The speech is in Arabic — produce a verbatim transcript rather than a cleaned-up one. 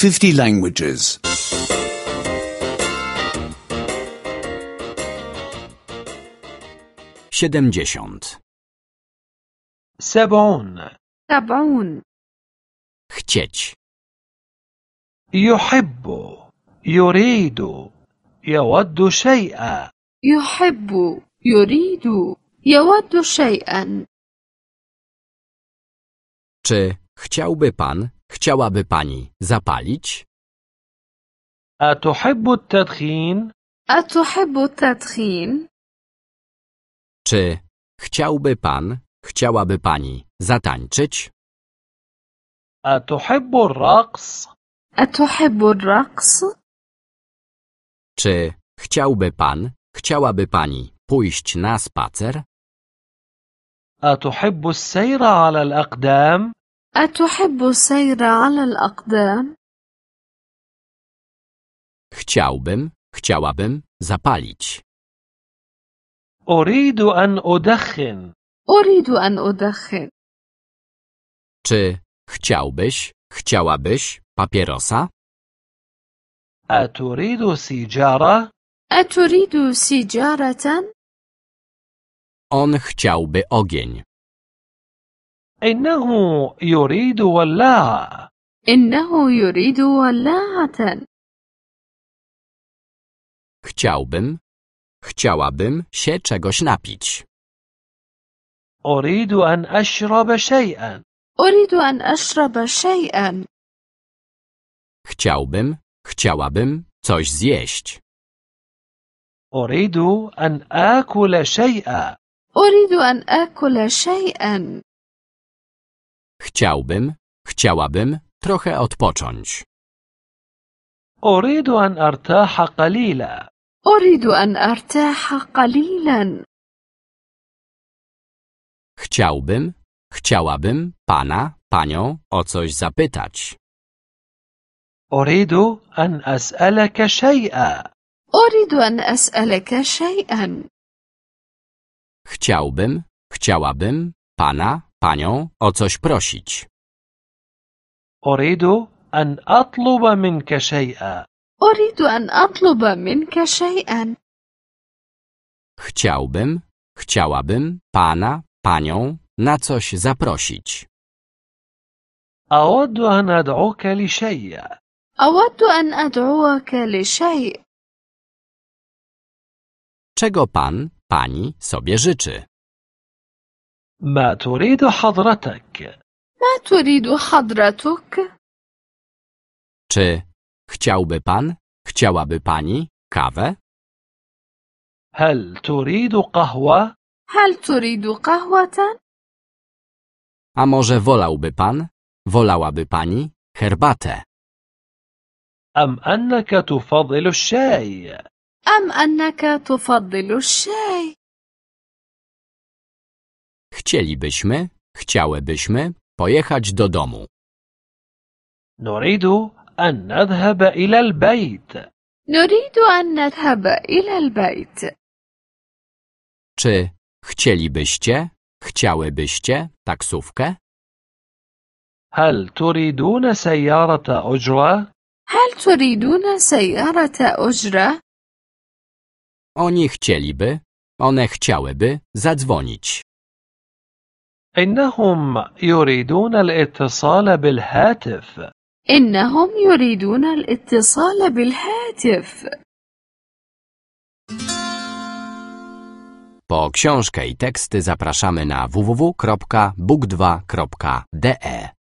fifty languages. Siedemdziesiąt. سبعون. سبعون. Chcieć. يحب، يريد، يود شيئا. يحب، يريد، يود شيئا. Czy chciałby pan, chciałaby pani zapalić? أتحب التدخين؟ أتحب التدخين؟ Czy chciałby pan, chciałaby pani zatańczyć? أتحب الرقص؟ أتحب الرقص؟ Czy chciałby pan, chciałaby pani pójść na spacer? أتحب السير على الأقدام؟ أتحب السير على الأقدام؟ Chciałbym, chciałabym zapalić. أريد أن أدخن. أريد أن أدخن. Czy chciałbyś, chciałabyś papierosa? أتريد سيجارة؟ أتريد سيجارة؟ On chciałby ogień. إنه يريد ولاعة. إنه يريد ولاعة. Chciałbym, chciałabym się czegoś napić. أريد أن أشرب شيئا. أريد أن أشرب شيئا. Chciałbym, chciałabym coś zjeść. أريد أن آكل شيئا. أريد أن آكل شيئا. Chciałbym, chciałabym trochę odpocząć. أريد أن أرتاح قليلا. أريد أن أرتاح قليلا. Chciałbym, chciałabym pana, panią o coś zapytać. أريد أن أسألك شيئا. أريد أن أسألك شيئا. Chciałbym, chciałabym pana, panią o coś prosić. أريد أن أطلب منك شيئا. أريد أن أطلب منك شيئا. Chciałbym, chciałabym pana, panią na coś zaprosić. أود أن أدعوك لشيء. أود أن أدعوك لشيء. Czego pan, pani sobie życzy? ما تريد حضرتك؟ ما تريد حضرتك؟ Czy chciałby pan, chciałaby pani kawę? هل تريد قهوة؟ هل تريد قهوة؟ A może wolałby pan, wolałaby pani herbatę? أم أنك تفضل الشاي؟ أم أنك تفضل الشاي؟ Chcielibyśmy, chciałybyśmy pojechać do domu. نريد أن نذهب إلى البيت. نريد أن نذهب إلى البيت. Czy chcielibyście, chciałybyście taksówkę? هل تريدون سيارة أجرة؟ هل تريدون سيارة أجرة؟ Oni chcieliby, one chciałyby zadzwonić. إنهم يريدون الاتصال بالهاتف. إنهم يريدون الاتصال بالهاتف. Po książkę i teksty zapraszamy na w w w kropka book dwa kropka d e.